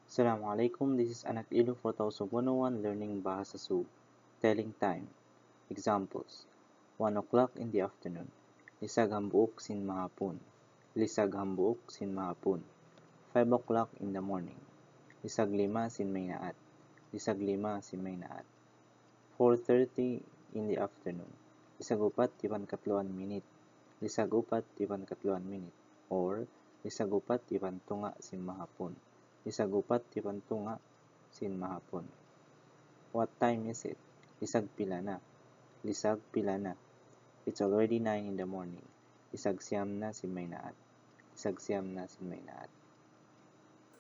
Assalamualaikum, this is Anak Ilu 4001 Learning Bahasa Sub. Telling time. Examples. 1 o'clock in the afternoon. Lisag hambuok sin mahapon. Lisag hambuok sin mahapon. 5 o'clock in the morning. Lisag 5 sin may naat. Lisag 5 sin may naat. 4:30 in the afternoon. Lisag 4 tipan katluan minute. Lisag 4 tipan katluan minute. Or lisag 4 tipan tunga sin mahapon. Lisag 4 tipan tunga sin mahapon. What time is it? Lisag pila na. Lisag pila na. It's already 9 in the morning. Lisag siyam na sin may naat. Lisag siyam na sin may naat.